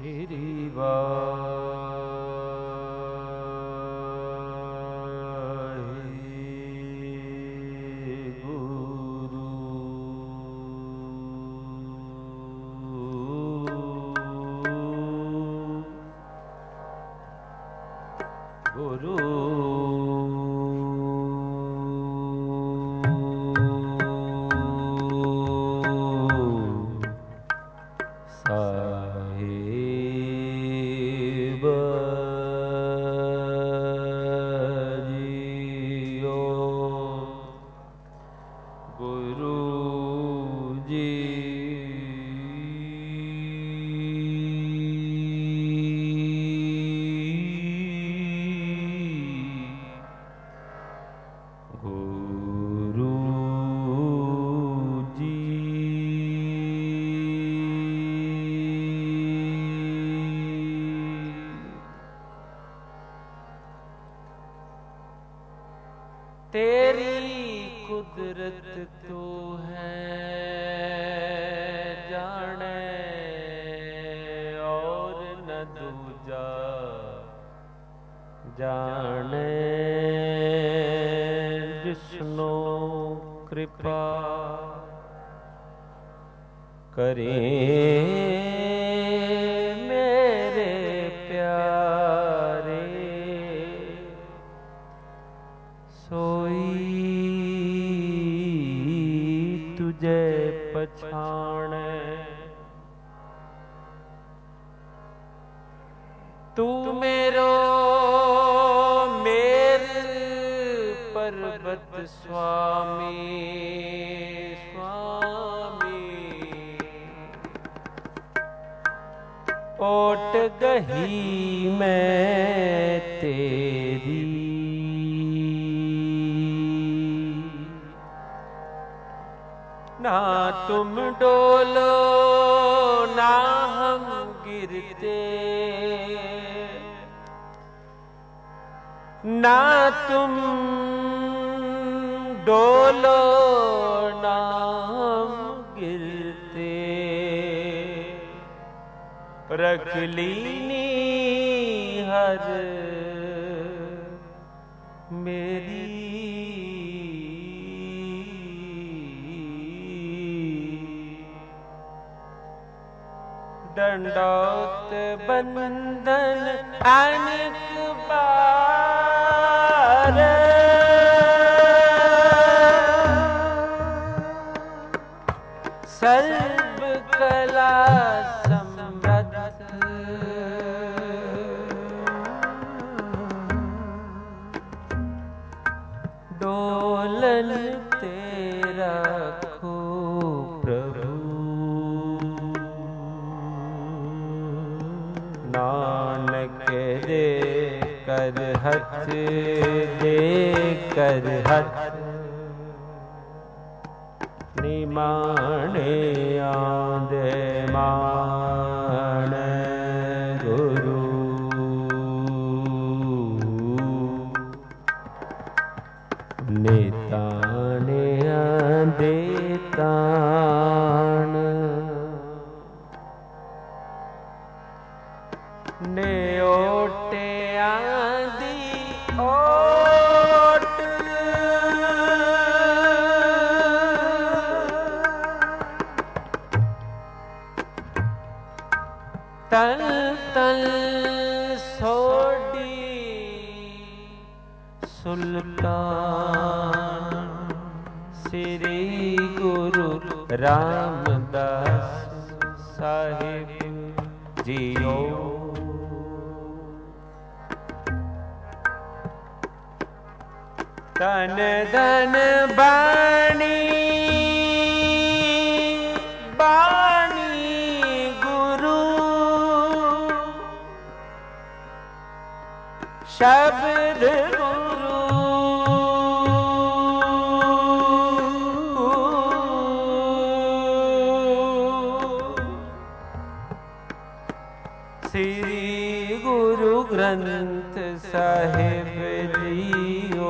श्री गुरु साहिब जियो गुरु जी तेरी कुदरत तो है जाने और न दूजा जाने जिसनो कृपा करे मेरे प्यारे सोई तुझे पछाणे तू मेरो मेर पर्वत स्वामी स्वामी ओट गही मैं तेरी ना तुम डोलो ना हम गिरते ना तुम डोलो ना हम गिरते रख लीनी हर मेरी दंडौत बंदन अनेक बार सर्व कला समृद्ध डोलन तेरा खो प्रभु नानक दे कर हथ दे कर हथ निमाणे आंदे मान गुरु नेताने आंदे तान ने ओटे आंदी ओट तल तल सोडी सुल्तान श्री गुरु रामदास साहिब जियो तन धन बाणी बाणी गुरु शब्द गुरु श्री गुरु ग्रंथ साहिब जियो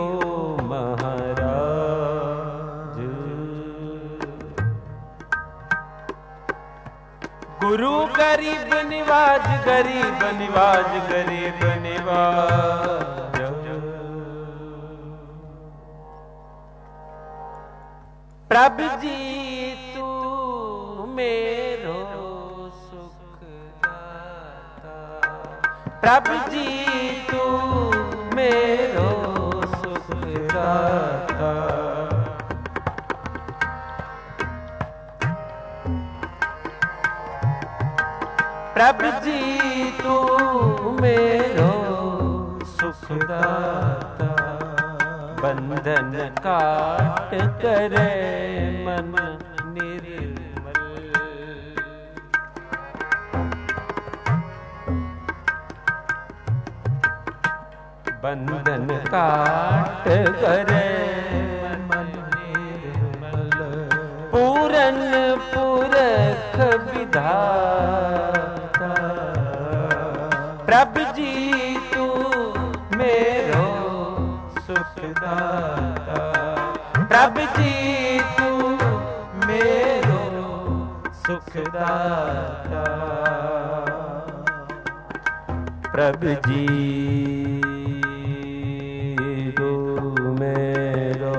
महाराज गुरु गरीब निवाज, गरीब निवाज, गरीब निवाज। प्रभु जी तू मेरो सुख दाता, प्रभु जी तू मेरो सुख दाता। प्रभु जी तू मेरो सुख दाता, बंधन काट करे मन निर्मल। बंधन काट करे मन निर्मल, पूरन पुरख विधाता। प्रभु जी तू मेरो सुख दाता, प्रभु जी तू मेरो सुख दाता। प्रभु जी तू मेरो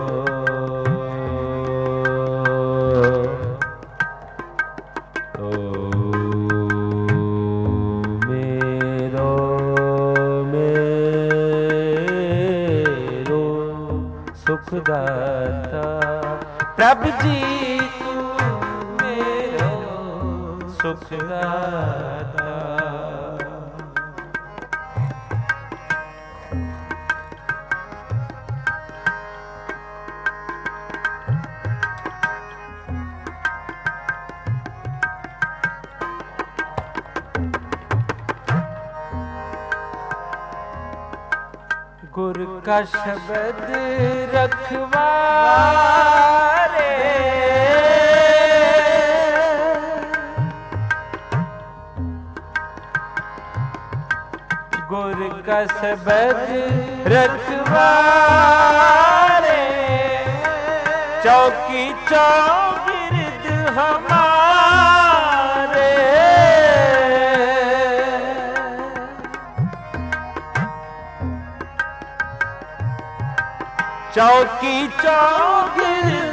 सुख दाता। प्रभु जी तू मेरो सुख दाता। गुरु का शब्द रखवारे, गुरु का शब्द रखवारे, चौकी चौगिर्द हमारे। चौकी चौगिर्द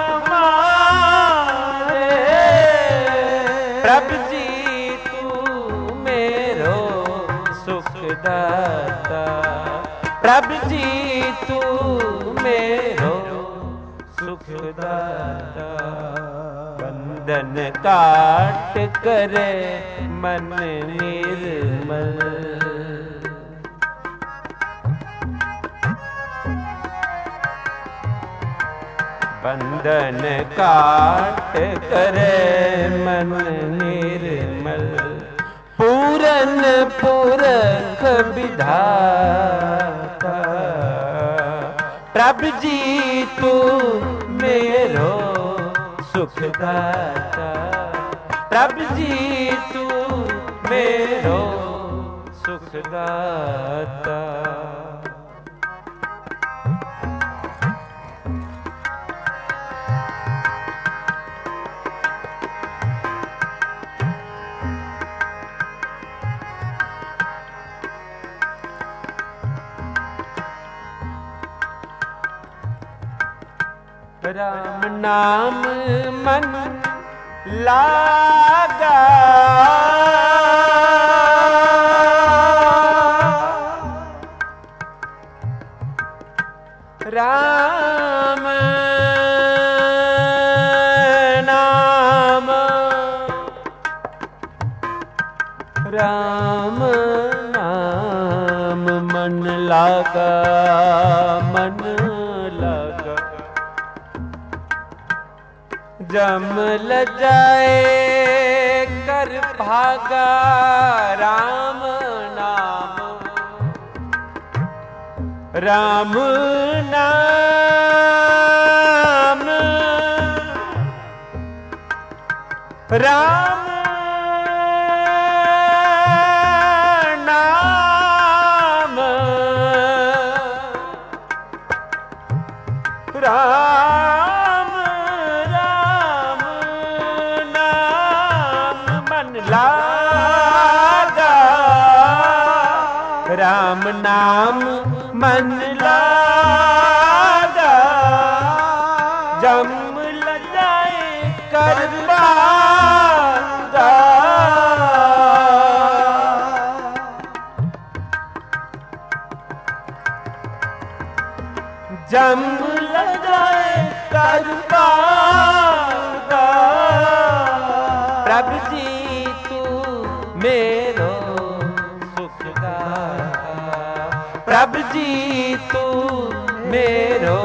हमारे। प्रभु जी तू मेरो सुख दाता, प्रभु जी तू मेरो सुख दाता। बंधन काट करे मन निर्मल, बंधन काट करे मन निर्मल, पूरन पुरख विधाता। प्रभु जी तू मेरो सुख दाता, प्रभु जी तू मेरो सुख दाता। राम नाम मन लागा, राम नाम, राम नाम मन लागा, मन लागा। जमल जाए कर भागा, राम नाम, राम नाम, राम नाम, राम राम नाम लागा, राम नाम मन लागा, जम लजाए कर भागा। जम लजाए कर भागा, प्रभु जी तू मेरो सुखदाता, प्रभु जी तू मेरो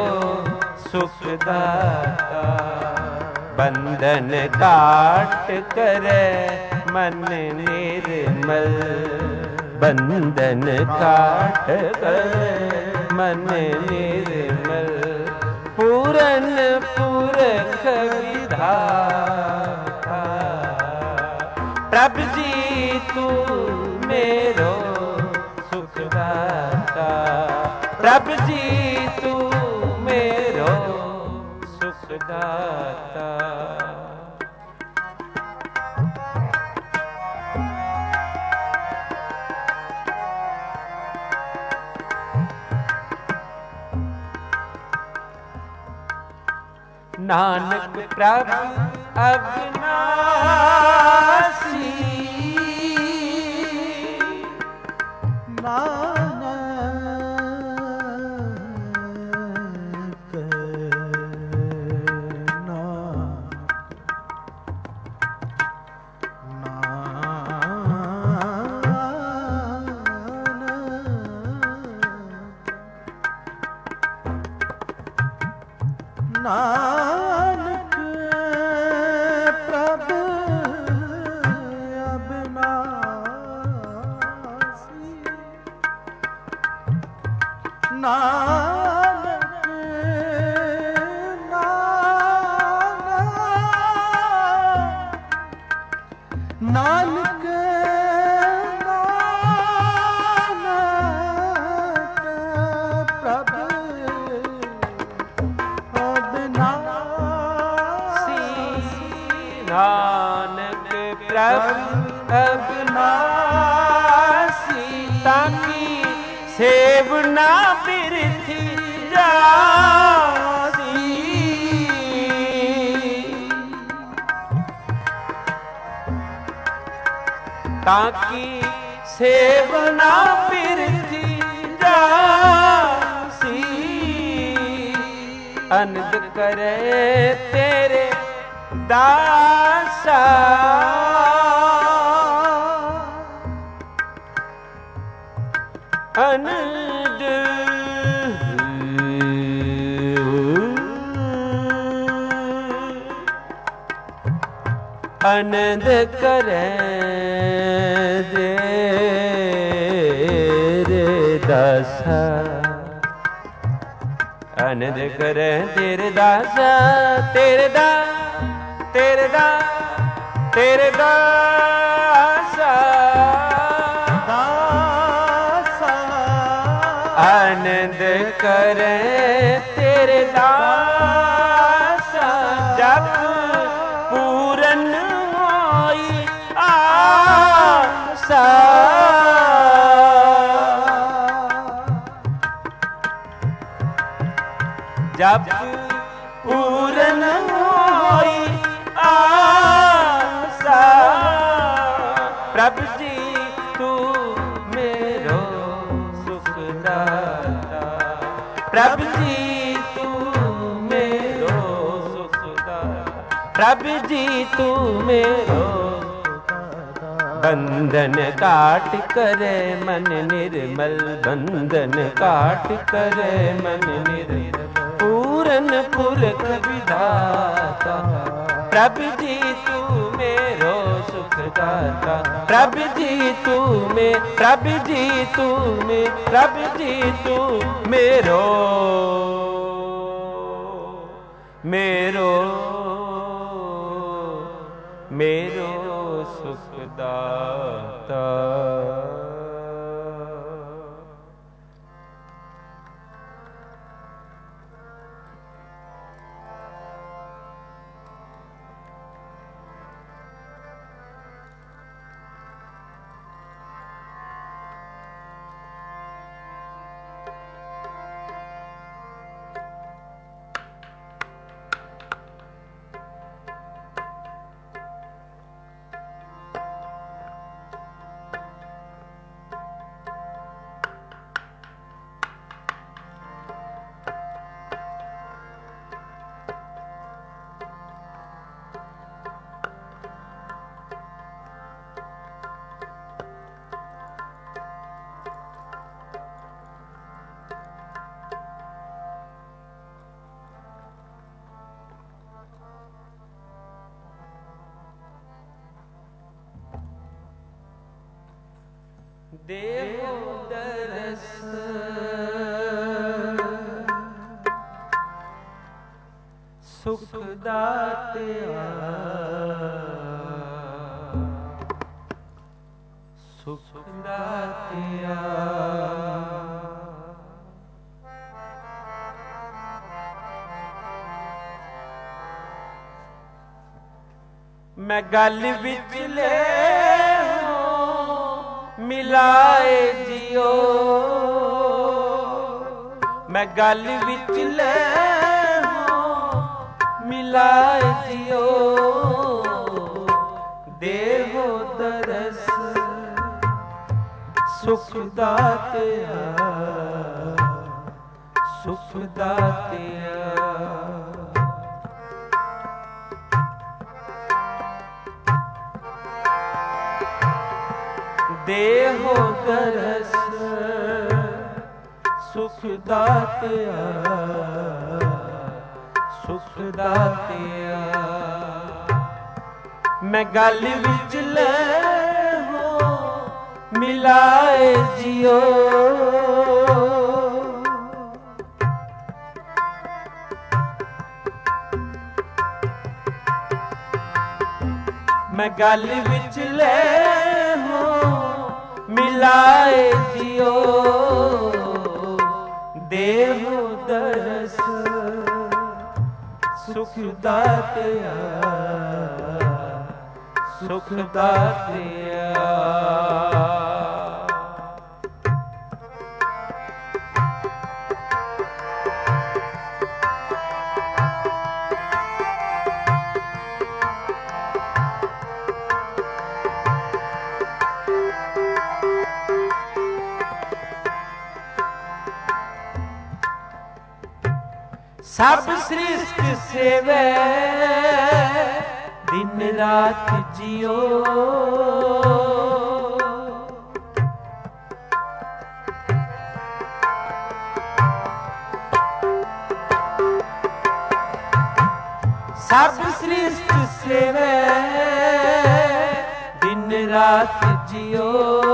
सुखदाता। बंधन काट करे मन निर्मल, बंधन काट करे मन निर्मल, पूरन पुरख विधाता। प्रभु जी तू मेरो सुखदाता, प्रभु जी तू मेरो सुखदाता। नानक प्रभु अविनाशी, नानक नानक प्रभु अविनाशी, नानक नानक प्रभु नानक प्रभु अविनाशी, ताकि सेवना बिरथी जासी। ताकि सेवना बिरथी जासी, अनंद करे तेरे दासा। अनंद आनंद करे तेरे दासा, आनंद करे तेरे दासा, तेरे दा तेरे दा तेरे दासा दासा, आनंद करे तेरे दासा। जब पूरन होई आसा, जब पूरन होई आसा। प्रभु जी तू मेरो सुखदाता, प्रभु जी तू मेरो सुखदाता, प्रभु जी तू मेरो बंधन काट करे मन निर्मल, बंधन काट करे मन निर्मल, पूरन पुरख विधाता। प्रभु जी तू मेरो सुखदाता, प्रभु जी तू में, प्रभु जी तू में, प्रभु जी तू मेरो मेरो मेरो सुखदाता। देवो दरस सुख दातिया सुख दातिया। मैं गल विच ले मिलाए जियो, मैं गल विच ले मिलाए जियो, देवो दरस सुख दातिया सुख दातिया। देहो दरस सुख दातिया सुख दातिया। मैं गल विच ले हो मिलाए जियो, मैं गल विच ले हो मिलाए जियो, देहो दरस सुख दातिया सुख दातिया। सब सृष्ट सेवे दिन रात जियो, सब सृष्ट सेवे दिन रात जियो,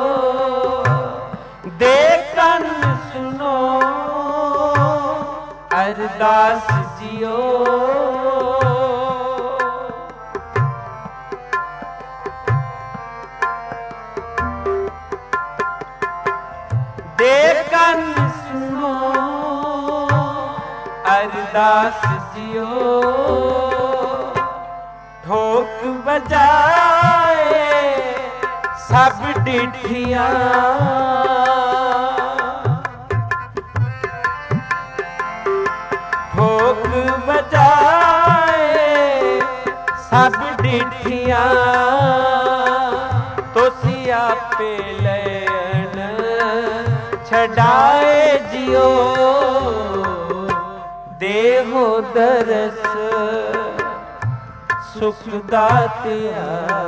दे कन सुनो अरदास जियो, दे कन सुनो अरदास जियो, ठोक बजाए सब डिठियां, ठोक बजाए सब डिठियां, तुसी आपे लैन छड़ाए जियो, देहो दरस सुख दातिया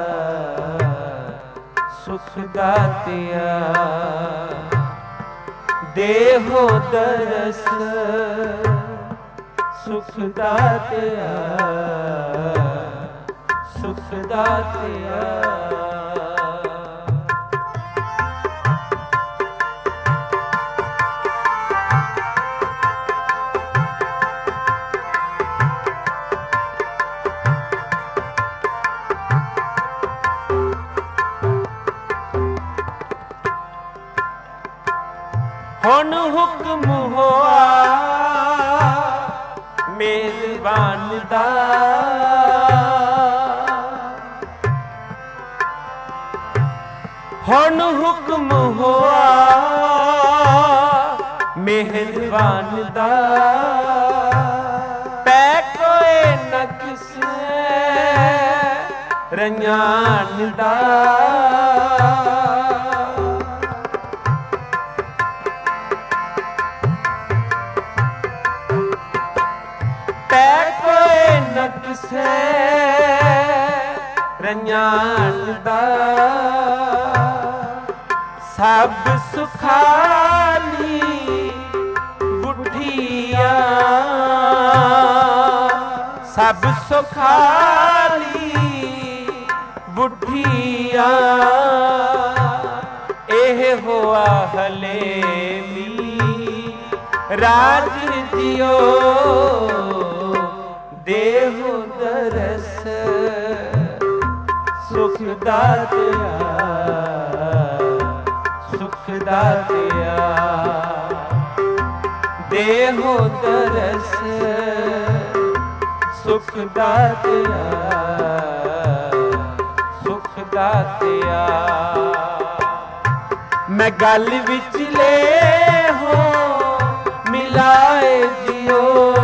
सुख दातिया। देहो दरस सुख दातिया सुख दातिया। हुन हुक्म होआ मेहरबान दा, हुन हुक्म होआ मेहरबान दा, पै कोई न किसे रंजान दा, से रंजान दा, सब सुखाली बुढ़िया, सब सुखाली बुढ़िया, एह देहो आहले राज जियो देहो दरस सुख दातिया सुख दातिया देहो दरस सुख दातिया सुख दातिया मैं गल विच ले हो मिलाए जियो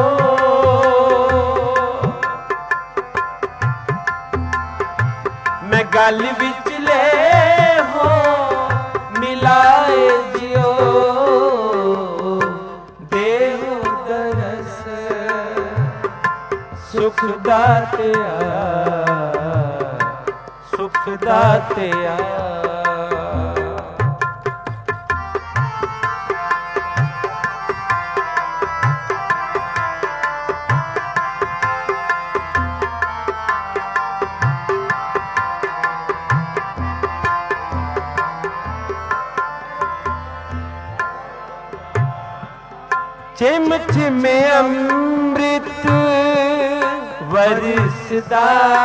मैं गल विच ले हो मिलाए जियो देहो दरस सुख दातिया सुख दातिया छिम छिम अमृत वरसदा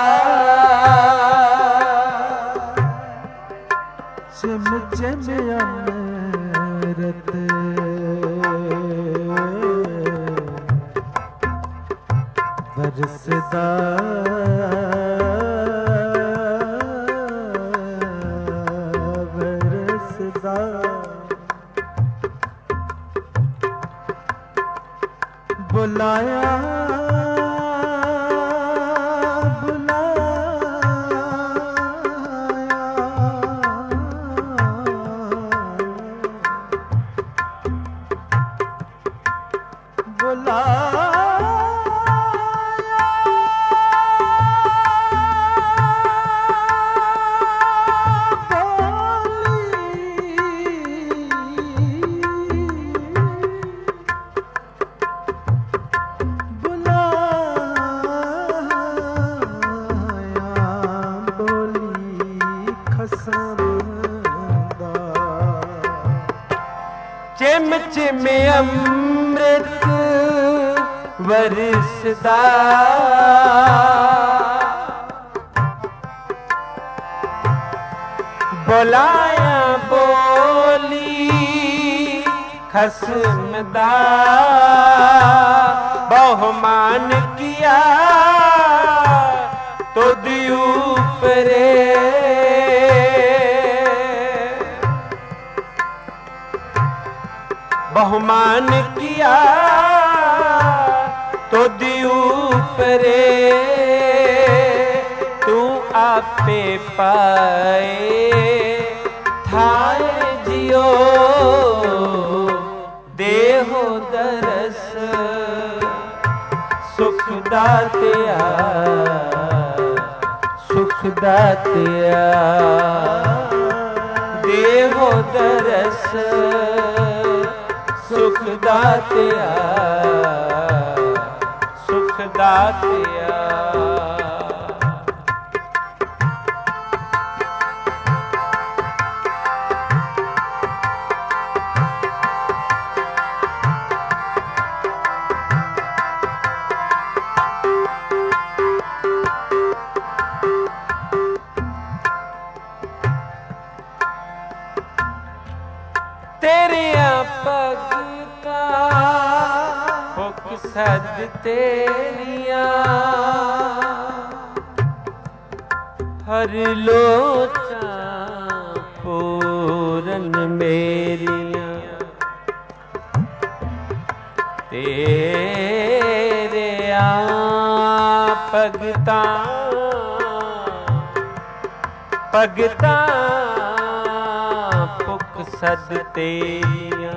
छिम छिम अमृत वरसदा वरसदा बुलाया छिम छिम अमृत वरसदा बुलाया बोली खसमदा बहुमान किया तो दियू परे बहुमान किया तो दियू परे तू आपे पाए थाए जियो देहो दरस सुख दातिया सुख दातिया देहो दरस सुख दातिया सुख दातिया तेरिया पग का हुक सद तेरिया हर लोचा पूरन मेरिया तेरिया पगता पगता सद तेरिया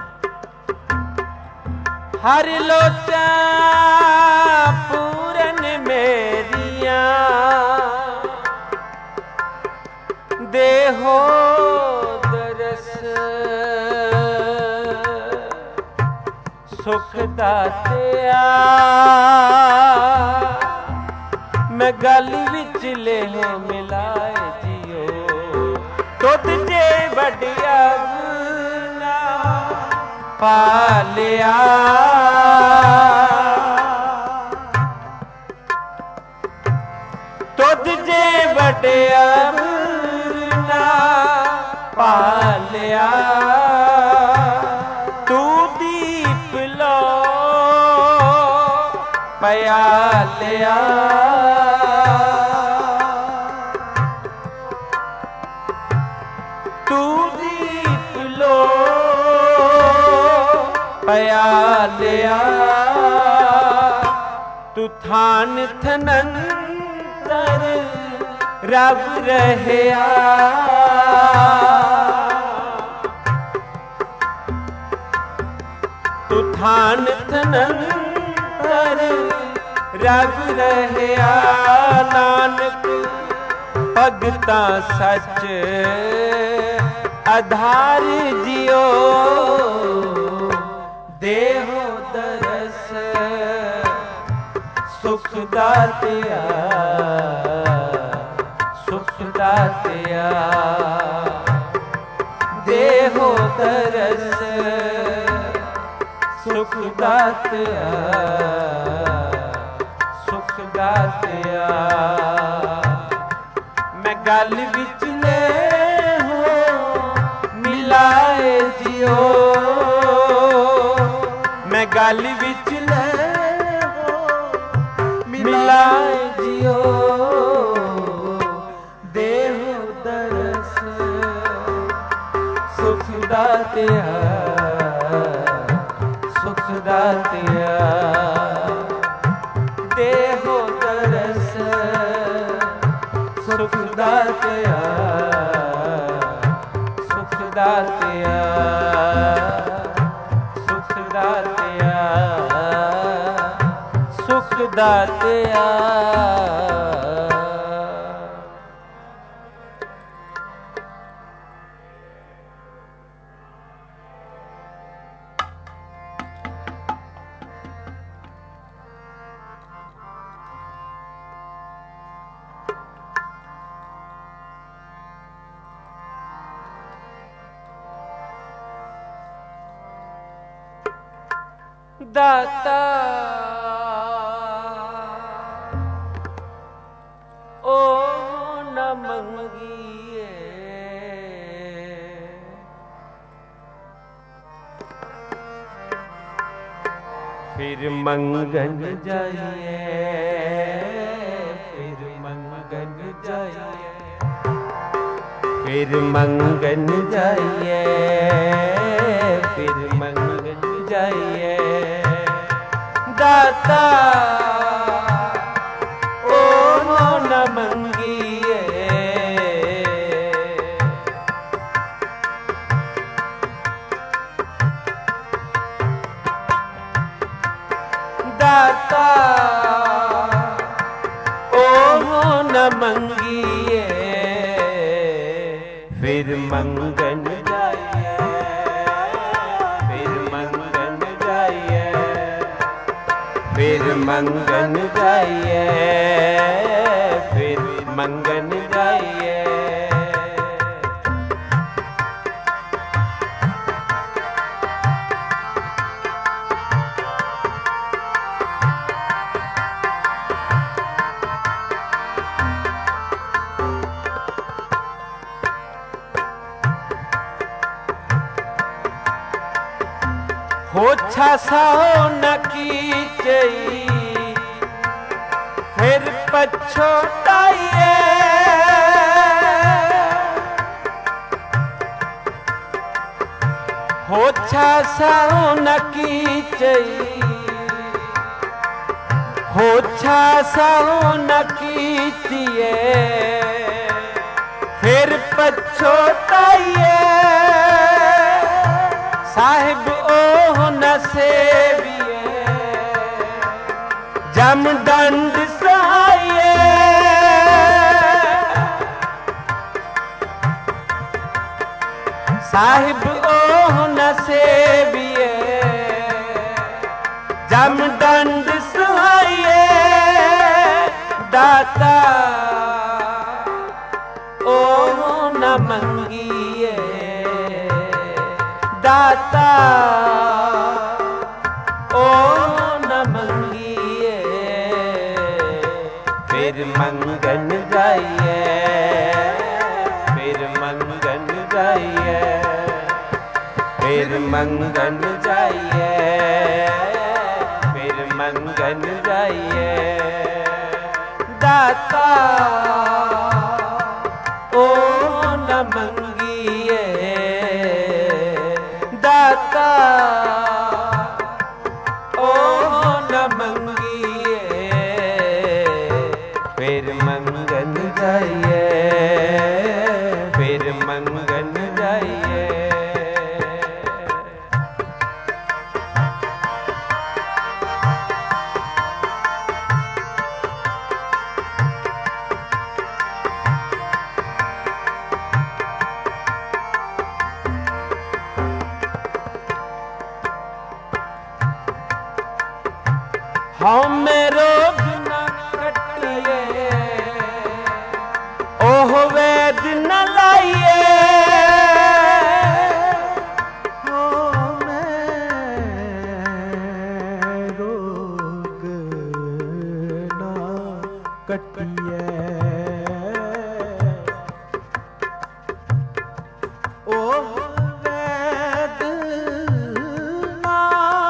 हर लोचा पूरन मेरिया देहो दरस सुख दातिया मैं गल विच ले मिलाए जियो तुझे बढ़िया ना पालिया तुझ जे बढ़िया ना पालिया तू दीप लो पयालिया तू दीप लो पयालिया तू थान थनंतर रब रहया तू थान थनंतर रब रहया नानक भगता सच आधार जियो देहो दरस सुख दातिया सुख दातिया देहो दरस सुख दातिया सुख दातिया मैं गल विच ले हो मिलाए जियो मैं गल विच ले हो मिलाए जियो देहो दरस सुख दातिया सुख दातिया देहो दरस सुख दातिया सुख दातिया सुख दातिया सुख दातिया दाता ओ न मंगिए फिर मंगन जाइए फिर मंगन जाइए फिर मंगन जाइए फिर मंगन जाइए दाता ओ न मंगिए दाता ओ न मंगिए फिर मंगन जाइए फिर मंगन जाइए फिर मंगन जाइए फिर मंगन जाइए होछा साओ न कीचई फिर पछोताइए होछा साओ न कीचई होछा साओ न कीचिए फिर पछोताइए साहिब ओह न सेविए जम दंड सहाये साहिब ओह न सेविए जम दंड सहाये दाता ओह न मंगिए दाता ओ न मंगिए फिर मंगन जाइए, फिर मंगन जाइए, फिर मंगन जाइए, फिर मंगन जाइए। दाता ओ न मंगिए, दाता ओ न मंगिए फिर मंगन जाइए, फिर मंगन जाइए। हमें रोग न कटिए, ओह वैद न लाइए। हमें रोग न कटिए, ओह वैद ना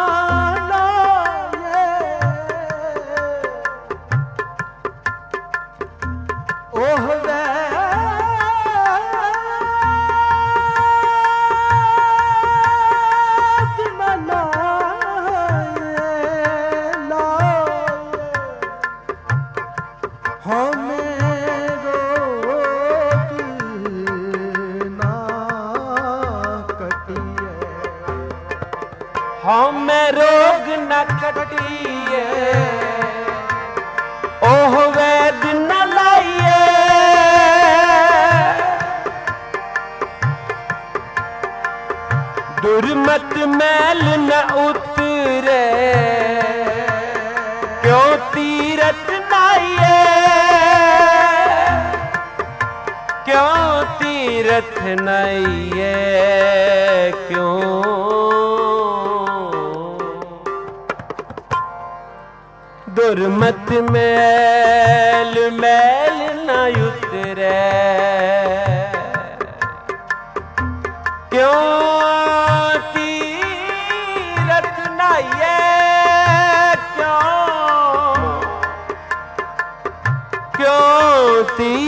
ओह वैद न लाए, हमें रोग ना कटिए, हमें रोग न कटिए, ओह वैद न लाइए। दुर्मत मैल न उतरे, क्यों तीरथ नाइए, क्यों तीरथ नाइए, क्यों दुर्मत मैल मैल न उतरे, क्यों तीरथ नाइए, क्यों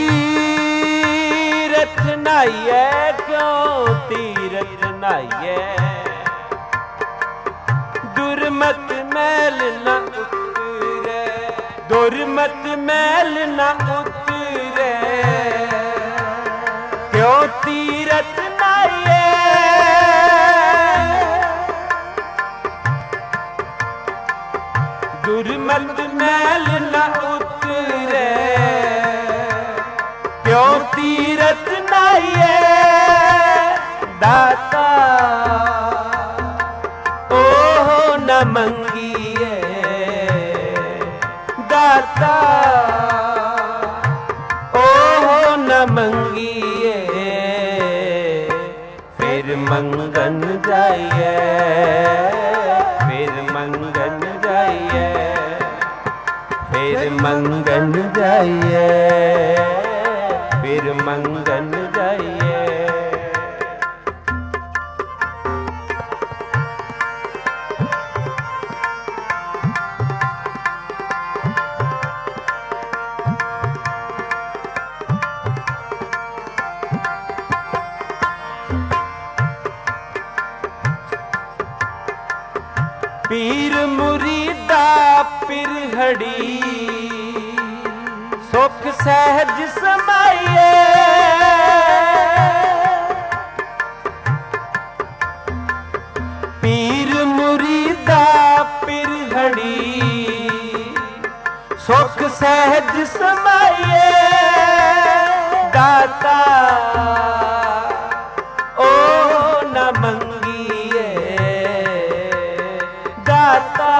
तीरथ नाइए, क्यों तीरथ नाइए। दुर्मत मैल न उतरे, दुर्मत मैल न उतरे, क्यों तीरथ नाइए। दुर्मत मैल न उतरे, क्यों तीरथ नाइए। दाता ओह न मंगिए, दाता ओह न मंगिए फिर मंगन जाइए, फिर मंगन जाइए, फिर मंगन जाइए, फिर मंगन जाइए। पीर मुरीदा पिरहड़ी सुख सहज समाइए। पीर मुरीदा पिरहड़ी सुख सहज समाइए। दाता ओ न मंगिए, दाता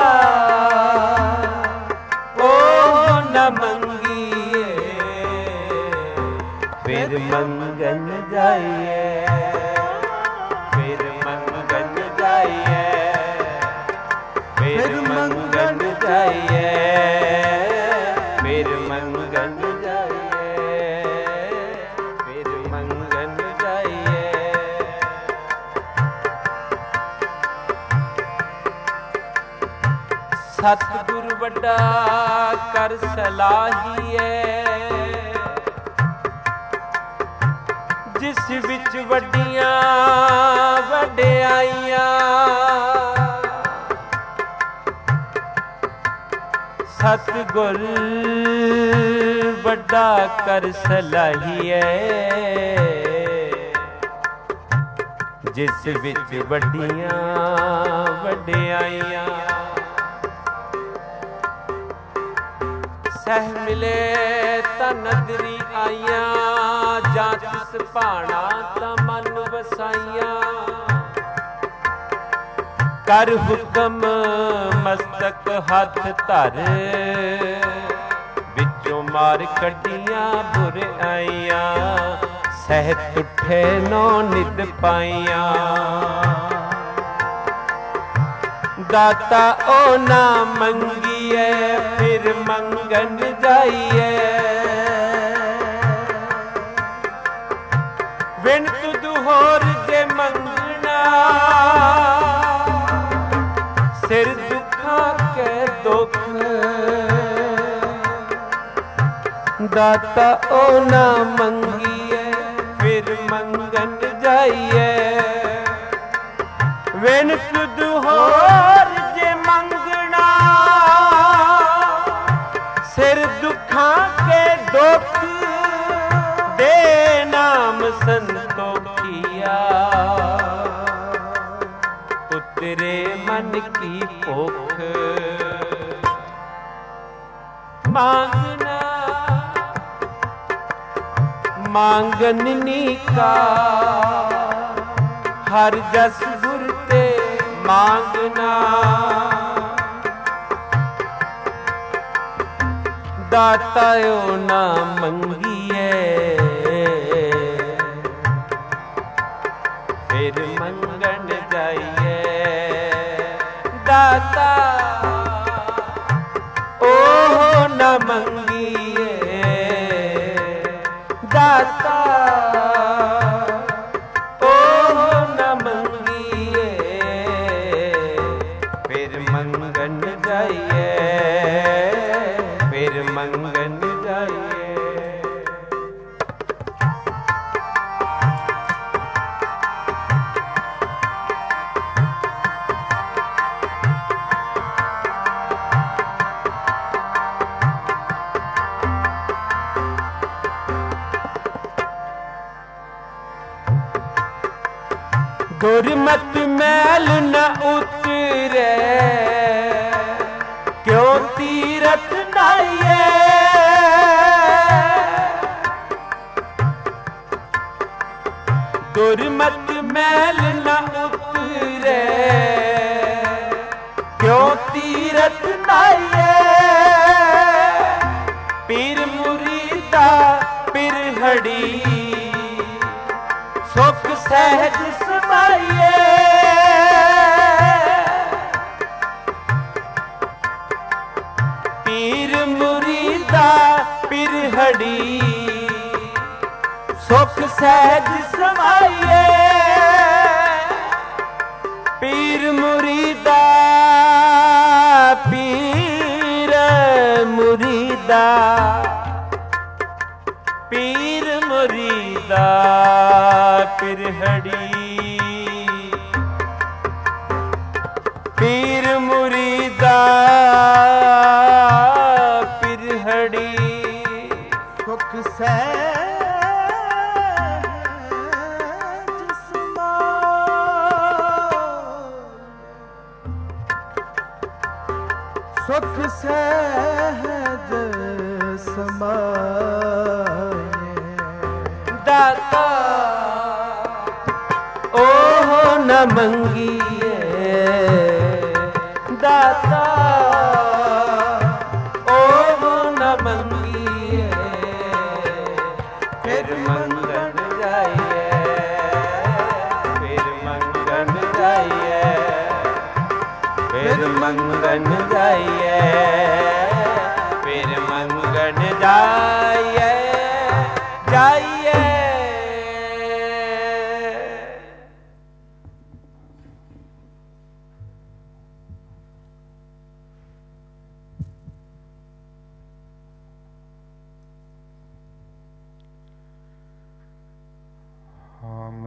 ओ न मंगिए फिर मंगन जाइए, फिर मंगन ਸਤਿਗੁਰ ਵੱਡਾ ਕਰ ਸਲਾਹੀਐ, ਜਿਸ ਵਿੱਚ ਵੱਡੀਆਂ ਵਡਿਆਈਆਂ। ਸਤਿਗੁਰ ਵੱਡਾ ਕਰ ਸਲਾਹੀਐ, ਜਿਸ ਵਿੱਚ ਵੱਡੀਆਂ ਵਡਿਆਈਆਂ। ਸਹਿ ਮਿਲੇ ਤਾਂ ਨਦਰੀ ਆਈਆਂ, ਜਾਂ ਤਿਸ ਭਾਣਾ ਤਾਂ ਮਨ ਵਸਾਈਆਂ। ਕਰ ਹੁਕਮ ਮਸਤਕ ਹੱਥ ਧਰ, ਵਿੱਚੋਂ ਮਾਰ ਕੱਢੀਆਂ ਬੁਰਾਈਆਂ। ਸਹਿਤ ਉੱਠੇ ਨੌ ਨਿਤ ਪਾਈਆਂ, ਦਾਤਾ ਉਹ ਨਾ ਮੰਗੀਏ, ਫਿਰ ਮੰਗਣ ਜਾਈਏ। ਵਿਣ ਤੁਧ ਹੋਰ ਜੇ ਮੰਗਣਾ, ਸਿਰ ਦੁੱਖਾਂ ਕੇ ਦੁੱਖ। ਦਾਤਾ ਉਹ ਨਾ ਮੰਗੀਏ, ਫਿਰ ਮੰਗਣ ਜਾਈਏ। ਵਿਣ ਤੁਧ ਹੋਰ ਜੇ ਮੰਗਣਾ, ਸਿਰ ਦੁੱਖਾਂ ਕੇ ਦੁੱਖ। ਦੇ ਨਾਮ ਸੰਤੋਖੀਆ, ਉਤਰੇ ਮਨ ਕੀ ਭੁੱਖ। ਮਾਂਗਣਾ ਮਾਂਗਨ ਨੀਕਾ, ਹਰ ਜਸ ਗੁਰ ਤੇ ਮਾਂਗਣਾ। ਦਾਤਾ ਓ ਨਾ ਮੰਗੀਏ, ਫਿਰ ਮੰਗਣ ਜਾਈਏ। ਦਾਤਾ ਓ ਨਾ ਮੰਗੀਏ, ਦਾਤਾ ਓ ਨਾ ਮੰਗੀਏ, ਫਿਰ ਮੰਗਣ ਜਾਈਏ। ਫਿਰ ਮੰਗਣ ਜਾਈਏ। ਗੁਰਮਤਿ ਮੈਲ ਨ ਉਤਰੇ, ਕਿਉ ਤੀਰਥ ਨਾਈਏ। ਗੁਰਮਤਿ ਮੈਲ ਨ ਉਤਰੇ, ਕਿਉ ਤੀਰਥ ਨਾਈਏ। ਪੀਰ ਮੁਰੀਦਾ ਪਿਰਹੜੀ, ਸੁਖ ਸਹਿਜ ਸਮਾਈਏ। ਪੀਰ ਮੁਰੀਦਾ ਪਿਰਹੜੀ, ਸੁਖ ਸਹਿਜ ਸਮਾਈਏ। ਪੀਰ ਮੁਰੀਦਾ ਪੀਰ ਮੁਰੀਦਾ ਪੀਰ ਮੁਰੀਦਾ ਪਿਰਹੜੀ। ਪੀਰ ਮੁਰੀਦਾ ਪਿਰਹੜੀ, ਸੁਖ ਸਹਿਜ ਸੁਖ ਸਹਿਜ ਸਮਾਏ। ਦਾਤਾ ਉਹ ਨ ਮੰਗੀਏ, ਦਾਤਾ ਉਹ ਨ ਮੰਗੀਏ। ਫਿਰ ਮੰਗਣ ਜਾਈਏ, ਫਿਰ ਮੰਗਣ ਜਾਈਏ। ਫਿਰ ਮੰਗਣ ਜਾਈਏ, ਫਿਰ ਮੰਗਣ ਜਾਈਏ, ਜਾਈਏ।